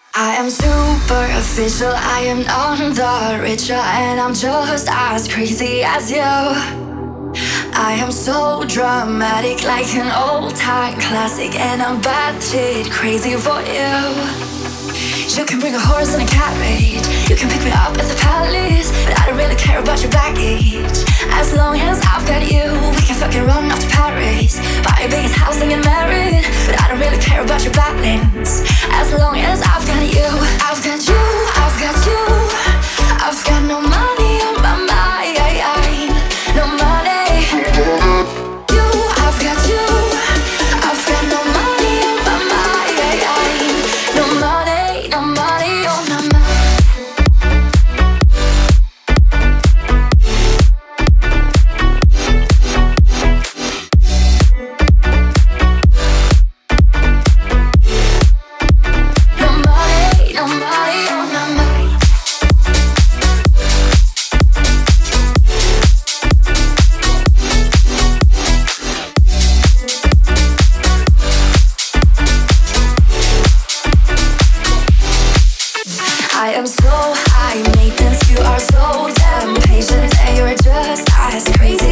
I am superficial, I am none the richer, and I'm just as crazy as you. I am so dramatic, like an old-time classic, and I'm batshit crazy for you. You can bring a horse and a carriage, you can pick me up at the palace, but I don't really care about your baggage. As long as I've got you, we can fucking run off to Paris, buy a biggest house and get married, but I don't really care about your balance. As long as I've got you, I've got you, I've got you. I've got no money on my mind, no money. You, I've got you, I've got no money on my mind, no money, no money on my mind. No money, no money on my mind. I am so high maintenance, you are so damn patient, and you're just as crazy